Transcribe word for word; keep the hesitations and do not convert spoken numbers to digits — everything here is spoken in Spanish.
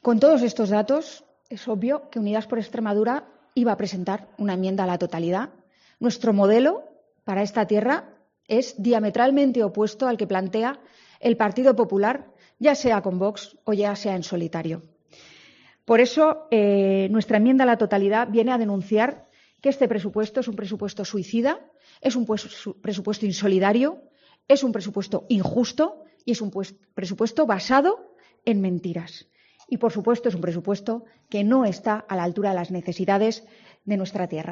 Con todos estos datos, es obvio que Unidas por Extremadura iba a presentar una enmienda a la totalidad. Nuestro modelo para esta tierra es diametralmente opuesto al que plantea el Partido Popular, ya sea con Vox o ya sea en solitario. Por eso, eh, nuestra enmienda a la totalidad viene a denunciar que este presupuesto es un presupuesto suicida, es un presupuesto insolidario, es un presupuesto injusto y es un presupuesto basado en mentiras. Y, por supuesto, es un presupuesto que no está a la altura de las necesidades de nuestra tierra.